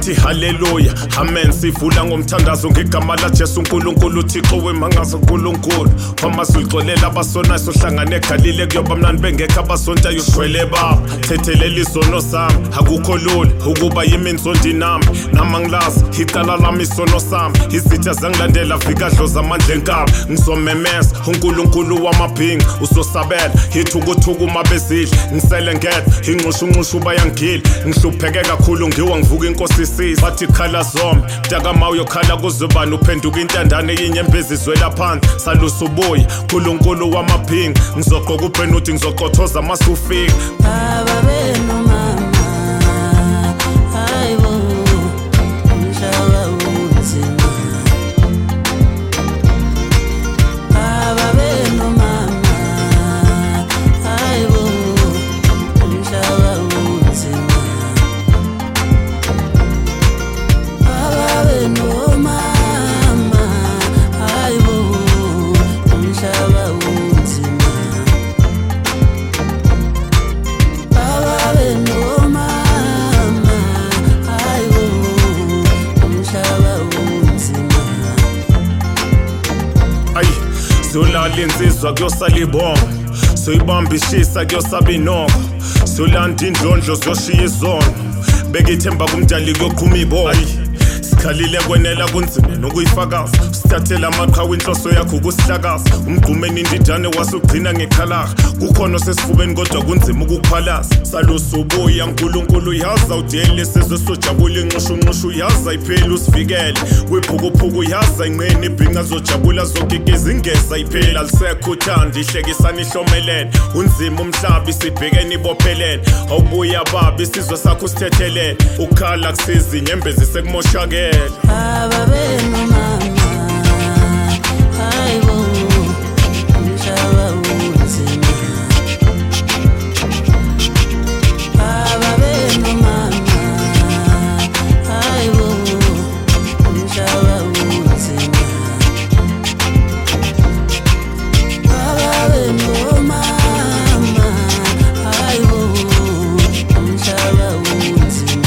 sithi haleluya amen sivula ngomthandazo ngegama la Jesu uNkulunkulu uThixo wemangazo uNkulunkulu wamazwi uxolela abasonayo sohlangane eGalile kuyoba mnandi bengekho abasontayo ugcwele baba thethelele izono sami akukho lula ukuba yimi inzondi nami namangilazi icala lami isono sami izitha zangilandela vikadlo zamandla enkaba ngizomemeza uNkulunkulu wamabhingi usosabela yithukuthuku mabezidla ngisele ngedwa inxushunxushu bayangila ngihlupheke kakhulu ngiwa ngivuka inkosi isizwe bathi khala zome mtakama uyokhala kuzobani uphenduka intandane yinyembezi zwela phansi salusa ubuya uNkulunkulu wamabhingi ngizogqoka ubhenuthi ngizoqothoza masufika baba beno mama hayibo umhlaba unzima baba beno mama hayibo umhlaba unzima baba beno mama hayibo umhlaba unzima Solala insizwa kuyosala ibongo soyibamba ishisa kuyosaba inoko solanda indlondlo ziyoshiya izono beka ithemba kumdali kuyoqhuma ibona sikhalile kwenela kunzima nokuyifakaza sithathela amaqhawe inhloso yakho ukusihlakaza umgqumeni indidane wasugcina ngekhalara kukhona sesifubeni kodwa kunzima ukukhwalaza salusa ubuya uNkulunkulu yaza udele sizwe sojabula inxushunxushu yaza iphela usivikele kwiphukuphuku yaza ingqeni ibhinqa zojabula zogigeza ingeza iphela lisekho uthanda ihlekisana ihlomelene unzima umhlaba sibhekene ibophelene awubuya baba isizwe sakho sithethelele ukhala kusiza inyembezi sekumoshakele baba beno mama hayibo umhlaba unzima baba beno mama hayibo umhlaba unzima baba beno mama hayibo umhlaba unzima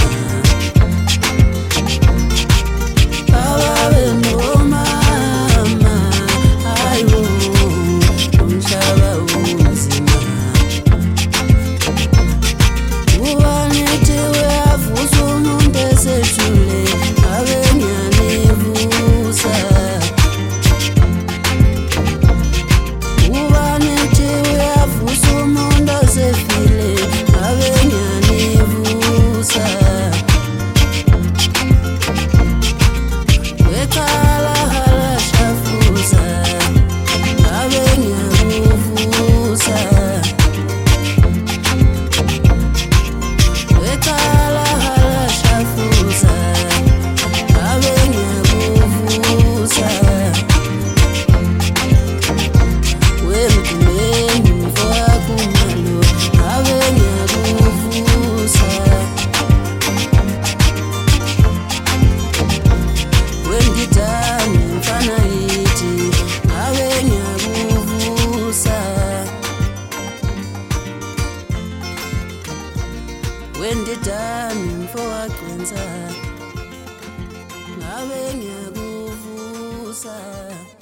Wendidani mfowakwenza ngabe ngiyakuvusa